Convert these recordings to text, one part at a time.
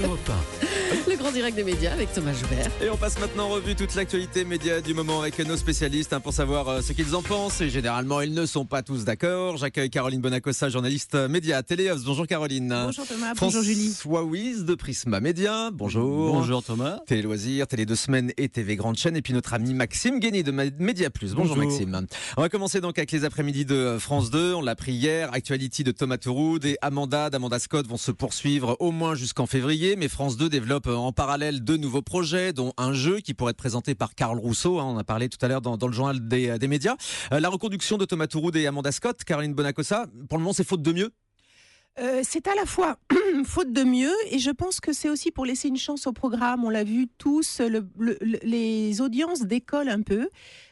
Europe 1. Le grand direct des médias avec Thomas Joubert. Et on passe maintenant en revue toute l'actualité média du moment avec nos spécialistes pour savoir ce qu'ils en pensent. Et généralement, ils ne sont pas tous d'accord. J'accueille Caroline Bonacossa, journaliste média à Téléos. Bonjour Caroline. Bonjour Thomas, bonjour Julie. François Wies de Prisma Média. Bonjour. Bonjour Thomas. Télé Loisirs, Télé 2 Semaines et TV Grande Chaîne. Et puis notre ami Maxime Guény de Média Plus. Bonjour Maxime. On va commencer donc avec les après-midi de France 2. On l'a appris hier. Actuality de Thomas Touroud et Amanda Scott vont se poursuivre au moins jusqu'en février. Mais France 2 développe en parallèle deux nouveaux projets, dont un jeu qui pourrait être présenté par Carl Rousseau. On a parlé tout à l'heure dans le journal des médias. La reconduction de Thomas Touroud et Amanda Scott. Caroline Bonacossa, pour le moment, c'est faute de mieux. C'est à la fois faute de mieux et je pense que c'est aussi pour laisser une chance au programme. On l'a vu tous, les audiences décollent un peu.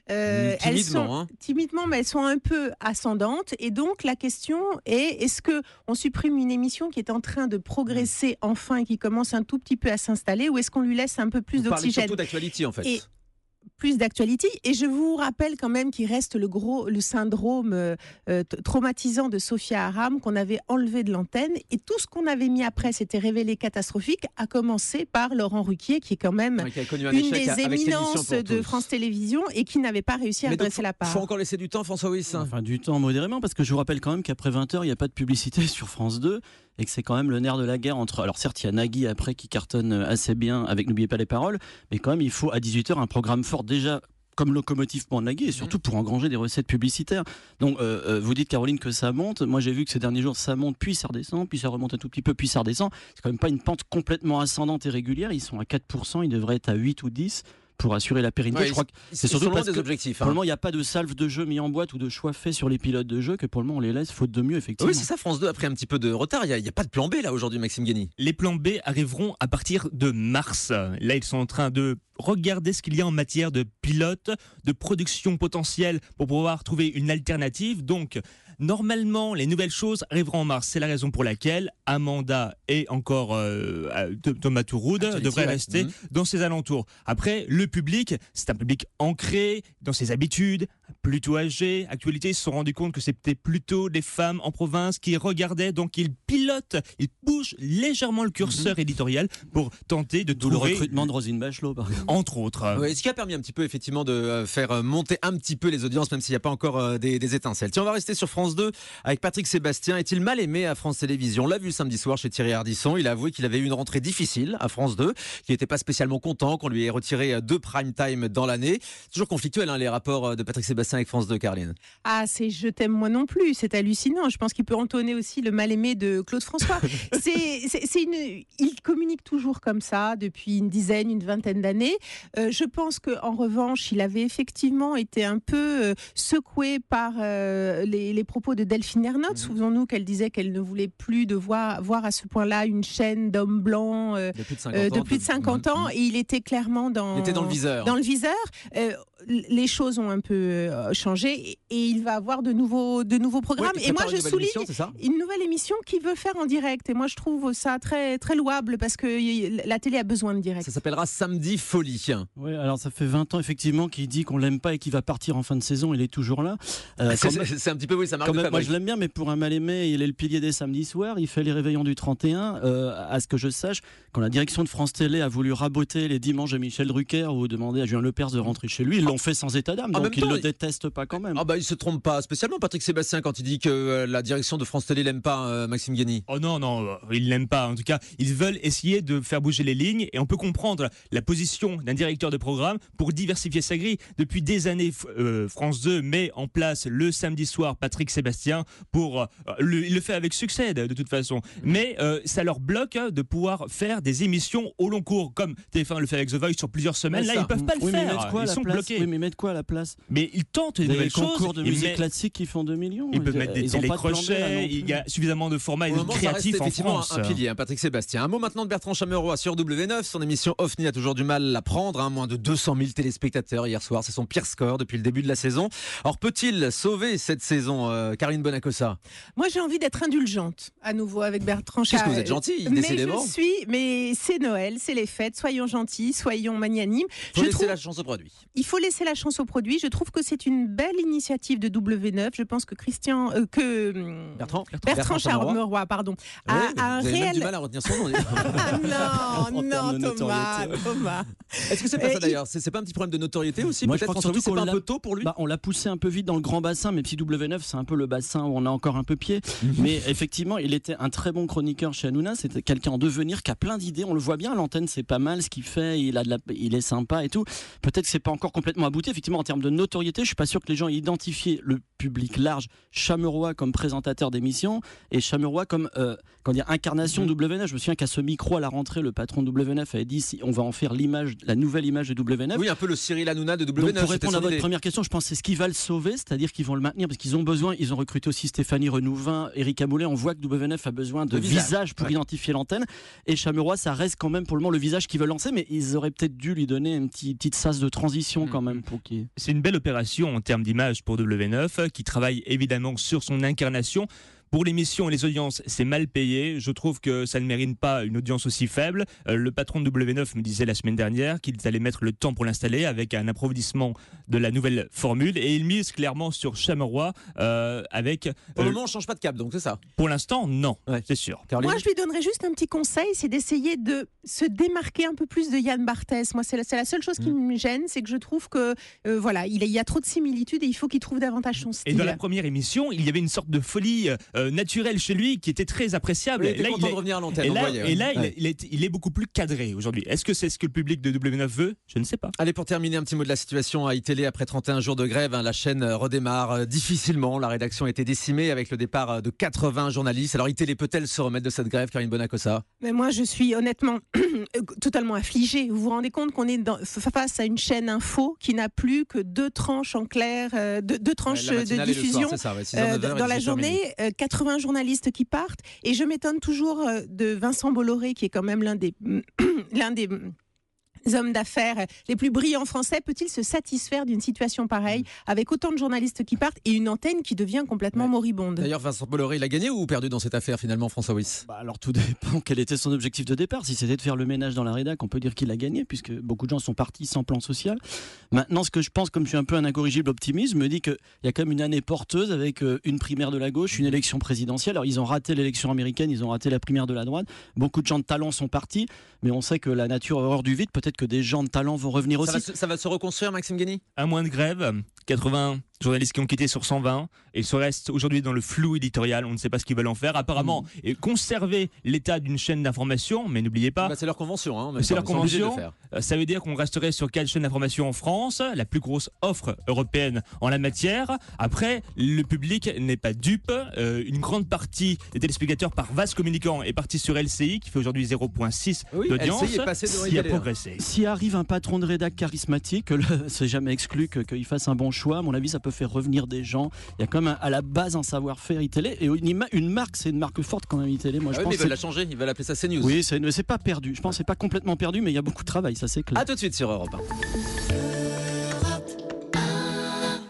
Timidement, mais elles sont un peu ascendantes. Et donc la question est, est-ce qu'on supprime une émission qui est en train de progresser enfin et qui commence un tout petit peu à s'installer, ou est-ce qu'on lui laisse un peu plus d'oxygène ? Vous parlez surtout d'actualité en fait. Plus d'actualité, et je vous rappelle quand même qu'il reste le syndrome traumatisant de Sophia Aram qu'on avait enlevé de l'antenne, et tout ce qu'on avait mis après s'était révélé catastrophique, à commencer par Laurent Ruquier qui est quand même une des éminences de France Télévisions et qui n'avait pas réussi à redresser la part. Il faut encore laisser du temps, François Wies. Enfin, du temps modérément, parce que je vous rappelle quand même qu'après 20h il n'y a pas de publicité sur France 2 et que c'est quand même le nerf de la guerre entre... Alors certes, il y a Nagui après qui cartonne assez bien avec N'oubliez pas les paroles, mais quand même il faut à 18h un programme fort déjà comme locomotive pour Nagui et surtout pour engranger des recettes publicitaires. Donc vous dites Caroline que ça monte, moi j'ai vu que ces derniers jours ça monte puis ça redescend, puis ça remonte un tout petit peu, puis ça redescend. C'est quand même pas une pente complètement ascendante et régulière, ils sont à 4%, ils devraient être à 8 ou 10 pour assurer la pérennité. Ouais, je crois que c'est surtout parce des que objectifs. Pour le moment, il n'y a pas de salve de jeu mis en boîte ou de choix fait sur les pilotes de jeu, que pour le moment on les laisse faute de mieux, effectivement. Oui, c'est ça, France 2 a pris un petit peu de retard. Il n'y a pas de plan B là aujourd'hui, Maxime Guény. Les plans B arriveront à partir de mars. Là, ils sont en train de regarder ce qu'il y a en matière de pilotes, de production potentielle pour pouvoir trouver une alternative. Donc, normalement, les nouvelles choses arriveront en mars. C'est la raison pour laquelle Amanda et encore Thomas Touroud devraient rester dans ses alentours. Après, le public, c'est un public ancré dans ses habitudes, plutôt âgé. Actualité, ils se sont rendus compte que c'était plutôt des femmes en province qui regardaient, donc ils pilotent, ils bougent légèrement le curseur éditorial pour tenter de trouver... le recrutement de Roselyne Bachelot, par exemple. Entre autres. Oui, ce qui a permis un petit peu effectivement de faire monter un petit peu les audiences, même s'il n'y a pas encore des étincelles. Tiens, on va rester sur France 2 avec Patrick Sébastien. Est-il mal aimé à France Télévisions ? On l'a vu samedi soir chez Thierry Ardisson. Il a avoué qu'il avait eu une rentrée difficile à France 2, qu'il n'était pas spécialement content qu'on lui ait retiré 2 prime time dans l'année. C'est toujours conflictuel les rapports de Patrick Sébastien avec France 2, Caroline. Ah, c'est je t'aime moi non plus, c'est hallucinant. Je pense qu'il peut entonner aussi le mal aimé de Claude François. Il communique toujours comme ça depuis une vingtaine d'années. Je pense qu'en revanche, il avait effectivement été un peu secoué par les propos de Delphine Ernotte. Souvenons-nous qu'elle disait qu'elle ne voulait plus voir à ce point-là une chaîne d'hommes blancs de plus de 50 ans. Et il était clairement dans le viseur. Les choses ont un peu changé et il va avoir de nouveaux programmes. Ouais, et moi, je souligne une nouvelle émission qu'il veut faire en direct. Et moi, je trouve ça très, très louable parce que la télé a besoin de direct. Ça s'appellera Samedi Folie. Oui, alors ça fait 20 ans effectivement qu'il dit qu'on l'aime pas et qu'il va partir en fin de saison. Il est toujours là. C'est un petit peu, oui, ça marque de fabrique. Moi, je l'aime bien, mais pour un mal aimé, il est le pilier des samedis soirs. Il fait les réveillons du 31. À ce que je sache, quand la direction de France Télé a voulu raboter les dimanches de Michel Drucker ou demander à Julien Lepers de rentrer chez lui, ils l'ont fait sans état d'âme. Donc ils le détestent pas quand même. Il se trompe pas spécialement, Patrick Sébastien, quand il dit que la direction de France Télé l'aime pas, Maxime Guény. Oh non, ils l'aiment pas. En tout cas, ils veulent essayer de faire bouger les lignes et on peut comprendre la position d'un directeur de programme pour diversifier sa grille. Depuis des années, France 2 met en place le samedi soir Patrick Sébastien il le fait avec succès de toute façon. Mais ça leur bloque de pouvoir faire des émissions au long cours comme TF1 le fait avec The Voice sur plusieurs semaines. Là, ils peuvent pas le faire. Ils sont bloqués. Oui, mais mettre quoi à la place ? Mais ils tentent des nouvelles choses. Les concours de musique classique qui font 2 millions. Ils peuvent mettre des télécrochets. Il y a suffisamment de formats créatifs en France. Un pilier, Patrick Sébastien. Un mot maintenant de Bertrand Chameroy sur W9. Son émission OFNI a toujours du mal à prendre. Moins de 200 000 téléspectateurs hier soir. C'est son pire score depuis le début de la saison. Alors peut-il sauver cette saison Caroline Bonacossa? Moi, j'ai envie d'être indulgente à nouveau avec Bertrand Qu'est-ce Chameroy. que vous êtes gentille, Mais décidément. mais c'est Noël, c'est les fêtes. Soyons gentils, soyons magnanimes. Faut laisser la chance au produit. Il faut laisser la chance au produit. Je trouve que c'est une belle initiative de W9. Je pense que Bertrand Chameroy, pardon, Oui, a un vous avez même réel. du mal à retenir son nom. Ah En termes de Thomas. Est-ce que c'est pas ça d'ailleurs? C'est pas un petit problème de notoriété aussi? Moi, je Peut-être crois que François, surtout c'est pas qu'on un peu tôt pour lui? On l'a poussé un peu vite dans le grand bassin, même si W9 c'est un peu le bassin où on a encore un peu pied. Mais effectivement, il était un très bon chroniqueur chez Hanouna. C'était quelqu'un en devenir qui a plein d'idées. On le voit bien à l'antenne, c'est pas mal ce qu'il fait. Il est sympa et tout. Peut-être que c'est pas encore complètement abouti. Effectivement, en termes de notoriété, je suis pas sûr que les gens aient identifié le public large Chameroy comme présentateur d'émission et Chameroy comme incarnation de W9. Je me souviens qu'à ce micro à la rentrée, le patron de W9 avait dit on va en faire la nouvelle image de W9. Oui, un peu le Cyril Hanouna de W9. Donc pour répondre à votre idée. première question, je pense que c'est ce qui va le sauver, c'est-à-dire qu'ils vont le maintenir parce qu'ils ont besoin. Ils ont recruté aussi Stéphanie Renouvin, Éric Amoulet. On voit que W9 a besoin de visage pour identifier l'antenne. Et Chameroy, ça reste quand même pour le moment le visage qu'ils veulent lancer, mais ils auraient peut-être dû lui donner une petite sas de transition quand même pour qu'il. C'est une belle opération en termes d'image pour W9 qui travaille évidemment sur son incarnation. Pour l'émission et les audiences, c'est mal payé. Je trouve que ça ne mérite pas une audience aussi faible. Le patron de W9 me disait la semaine dernière qu'ils allaient mettre le temps pour l'installer avec un approfondissement de la nouvelle formule. Et il mise clairement sur Chameroy avec... Pour le moment, on change pas de cap, donc c'est ça. Pour l'instant, non, c'est sûr. Caroline? Moi, je lui donnerais juste un petit conseil, c'est d'essayer de se démarquer un peu plus de Yann Barthès. Moi, c'est la seule chose qui me gêne, c'est que je trouve que voilà, il y a trop de similitudes et il faut qu'il trouve davantage son style. Et dans la première émission, il y avait une sorte de folie naturelle chez lui qui était très appréciable. Il était content de revenir à l'antenne. Il est beaucoup plus cadré aujourd'hui. Est-ce que c'est ce que le public de W9 veut? Je ne sais pas. Allez, pour terminer, un petit mot de la situation à iTélé après 31 jours de grève. La chaîne redémarre difficilement. La rédaction a été décimée avec le départ de 80 journalistes. Alors iTélé peut-elle se remettre de cette grève, Caroline Bonacossa? Mais moi, je suis honnêtement totalement affligée. Vous vous rendez compte qu'on est face à une chaîne info qui n'a plus que deux tranches en clair, deux tranches de diffusion dans la journée, 80 journalistes qui partent. Et je m'étonne toujours de Vincent Bolloré, qui est quand même l'un des hommes d'affaires les plus brillants français. Peut-il se satisfaire d'une situation pareille avec autant de journalistes qui partent et une antenne qui devient complètement moribonde? D'ailleurs, Vincent Bolloré, il a gagné ou perdu dans cette affaire finalement, François Wyss? Alors tout dépend quel était son objectif de départ. Si c'était de faire le ménage dans la rédac, on peut dire qu'il a gagné puisque beaucoup de gens sont partis sans plan social. Maintenant, ce que je pense, comme je suis un peu un incorrigible optimiste, me dit qu'il y a quand même une année porteuse avec une primaire de la gauche, une élection présidentielle. Alors ils ont raté l'élection américaine, ils ont raté la primaire de la droite. Beaucoup de gens de talent sont partis, mais on sait que la nature a horreur du vide. Peut-être que des gens de talent vont revenir aussi. Ça va se reconstruire, Maxime Guény? Un mois de grève, 80 journalistes qui ont quitté sur 120 et ils se restent aujourd'hui dans le flou éditorial. On ne sait pas ce qu'ils veulent en faire. Apparemment, et conserver l'état d'une chaîne d'information, mais n'oubliez pas. C'est leur convention. C'est leur convention. Ça veut dire qu'on resterait sur 4 chaînes d'information en France, la plus grosse offre européenne en la matière. Après, le public n'est pas dupe. Une grande partie des téléspectateurs par vase communicant est partie sur LCI qui fait aujourd'hui 0,6 d'audience. LCI est passé devant qui a iTélé, progressé. S'il arrive un patron de rédac charismatique, c'est jamais exclu qu'il fasse un bon choix. À mon avis, ça peut faire revenir des gens. Il y a quand même à la base un savoir-faire iTélé et une marque, c'est une marque forte quand même iTélé. Moi, je pense mais ils veulent la changer, ils veulent appeler ça CNews. Oui, c'est pas perdu. Je pense que c'est pas complètement perdu, mais il y a beaucoup de travail, ça c'est clair. A tout de suite sur Europe 1.